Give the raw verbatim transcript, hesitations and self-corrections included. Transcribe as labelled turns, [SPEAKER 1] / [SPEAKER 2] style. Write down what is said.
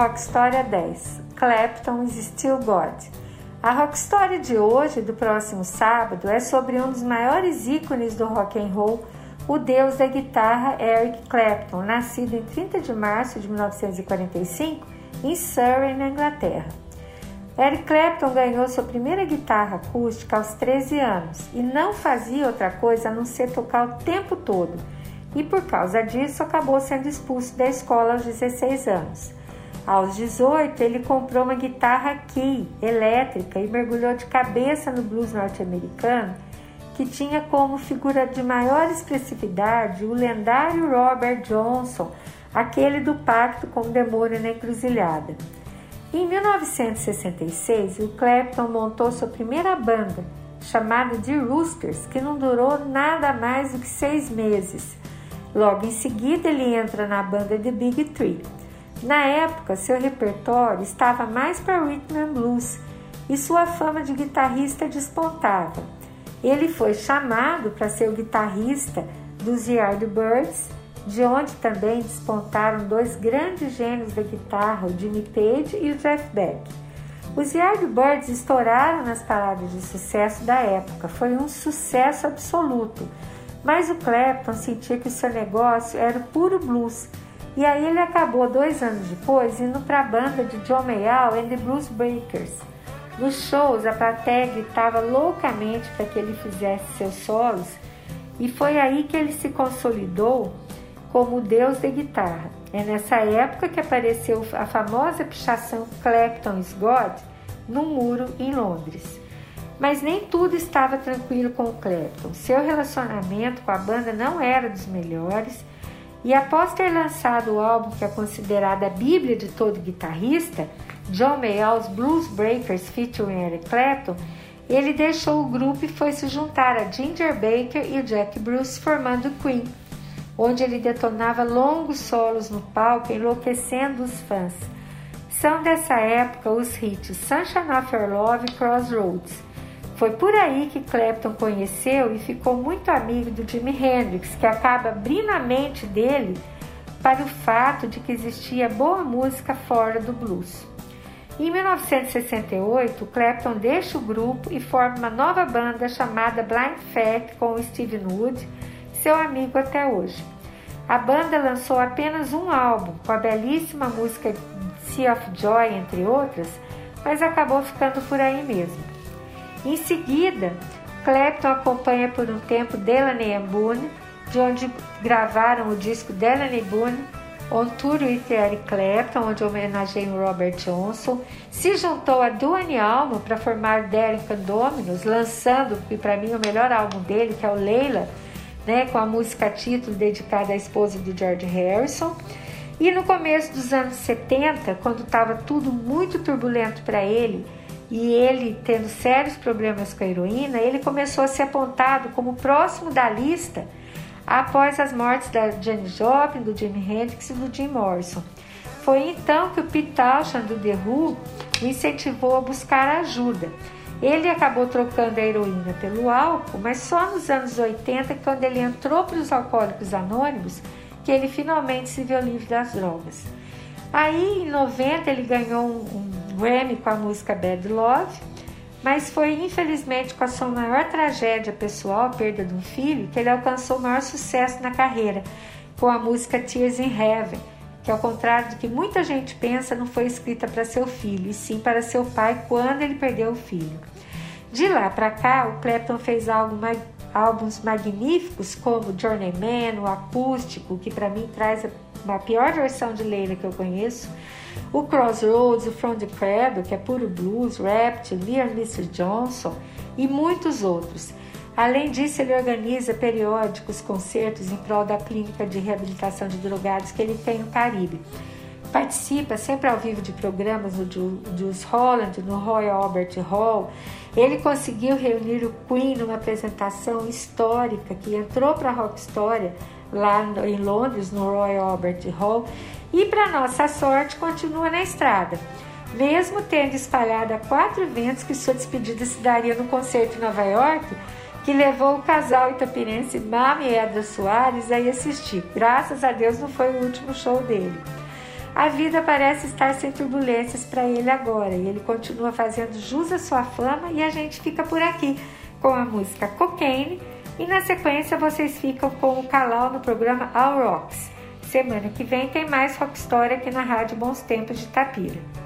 [SPEAKER 1] Rock Story dez, Clapton is Still God. A Rock Story de hoje, do próximo sábado, é sobre um dos maiores ícones do rock and roll, o deus da guitarra Eric Clapton, nascido em trinta de março de mil novecentos e quarenta e cinco em Surrey, na Inglaterra. Eric Clapton ganhou sua primeira guitarra acústica aos treze anos e não fazia outra coisa a não ser tocar o tempo todo, e por causa disso acabou sendo expulso da escola aos dezesseis anos. Aos dezoito, ele comprou uma guitarra Key elétrica e mergulhou de cabeça no blues norte-americano, que tinha como figura de maior expressividade o lendário Robert Johnson, aquele do pacto com o demônio na encruzilhada. Em mil novecentos e sessenta e seis, o Clapton montou sua primeira banda, chamada The Roosters, que não durou nada mais do que seis meses. Logo em seguida, ele entra na banda The Big Three. Na época, seu repertório estava mais para rhythm and blues e sua fama de guitarrista despontava. Ele foi chamado para ser o guitarrista dos Yardbirds, de onde também despontaram dois grandes gênios da guitarra, o Jimmy Page e o Jeff Beck. Os Yardbirds estouraram nas paradas de sucesso da época, foi um sucesso absoluto, mas o Clapton sentia que o seu negócio era o puro blues. E aí ele acabou, dois anos depois, indo para a banda de John Mayall and the Blues Breakers. Nos shows, a plateia gritava loucamente para que ele fizesse seus solos, e foi aí que ele se consolidou como o deus da guitarra. É nessa época que apareceu a famosa pichação Clapton is God no muro em Londres. Mas nem tudo estava tranquilo com o Clapton. Seu relacionamento com a banda não era dos melhores, e após ter lançado o álbum que é considerado a bíblia de todo guitarrista, John Mayall's Blues Breakers featuring Eric Clapton, ele deixou o grupo e foi se juntar a Ginger Baker e o Jack Bruce, formando Queen, onde ele detonava longos solos no palco, enlouquecendo os fãs. São dessa época os hits Sunshine of Your Love e Crossroads. Foi por aí que Clapton conheceu e ficou muito amigo do Jimi Hendrix, que acaba abrindo a mente dele para o fato de que existia boa música fora do blues. Em mil novecentos e sessenta e oito, Clapton deixa o grupo e forma uma nova banda chamada Blind Faith com o Steve Wood, seu amigo até hoje. A banda lançou apenas um álbum, com a belíssima música Sea of Joy, entre outras, mas acabou ficando por aí mesmo. Em seguida, Clapton acompanha por um tempo Delaney and Boone, de onde gravaram o disco Delaney Boone On Tour with Eric Clapton, onde homenageiam Robert Johnson. Se juntou a Duane Allman para formar Derek and Dominos, lançando, que para mim é o melhor álbum dele, que é o Layla, né, com a música título dedicada à esposa do George Harrison. E no começo dos anos setenta, quando estava tudo muito turbulento para ele, e ele tendo sérios problemas com a heroína, ele começou a ser apontado como próximo da lista após as mortes da Janis Joplin, do Jimi Hendrix e do Jim Morrison. Foi então que o Pete Townshend do The Who o incentivou a buscar ajuda. Ele acabou trocando a heroína pelo álcool, mas só nos anos oitenta, quando ele entrou para os Alcoólicos Anônimos, que ele finalmente se viu livre das drogas. Aí, em noventa, ele ganhou um, um Grammy com a música Bad Love, mas foi infelizmente com a sua maior tragédia pessoal, a perda de um filho, que ele alcançou o maior sucesso na carreira, com a música Tears in Heaven, que ao contrário do que muita gente pensa, não foi escrita para seu filho, e sim para seu pai quando ele perdeu o filho. De lá para cá, o Clapton fez álbuns magníficos como Journeyman, o acústico, que para mim traz a pior versão de Layla que eu conheço, o Crossroads, o From the Cradle, que é puro blues, Rapture, Me and mister Johnson e muitos outros. Além disso, ele organiza periódicos concertos em prol da clínica de reabilitação de drogados que ele tem no Caribe. Participa sempre ao vivo de programas no Jules Holland, no Royal Albert Hall. Ele conseguiu reunir o Queen numa apresentação histórica que entrou para a Rock Story lá em Londres, no Royal Albert Hall. E, para nossa sorte, continua na estrada, mesmo tendo espalhado a quatro eventos que sua despedida se daria no concerto em Nova York, que levou o casal itapirense Mama e Edra Soares a ir assistir. Graças a Deus não foi o último show dele. A vida parece estar sem turbulências para ele agora e ele continua fazendo jus à sua fama e a gente fica por aqui com a música Cocaine e na sequência vocês ficam com o Calau no programa All Rocks. Semana que vem tem mais Rock Story aqui na Rádio Bons Tempos de Itapira.